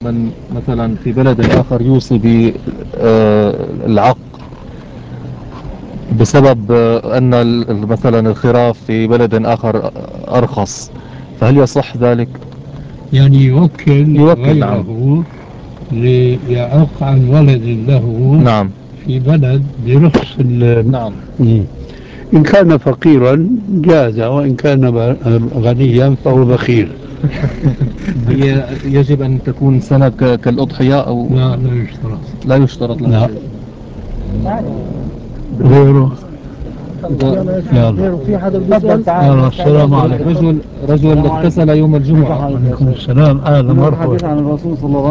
من مثلا في بلد آخر يوصي بالعق بسبب أن مثلا الخراف في بلد آخر أرخص، فهل يصح ذلك؟ يعني يوكل نعم. غيره ليعق عن ولد له نعم. في بلد برخص نعم. مم. إن كان فقيرا جاز، وإن كان غنيا فهو بخيل. هي يجب أن تكون سنة كالأضحية أو لا، لا يشترط. لا يشترط لها لا. شيء؟ غيره. غيره في حدا بيسأل؟ يلا، السلام عليكم. رجل اغتسل يوم الجمعة. وعليكم السلام، أهلا مرحبا. عن الرسول صلى الله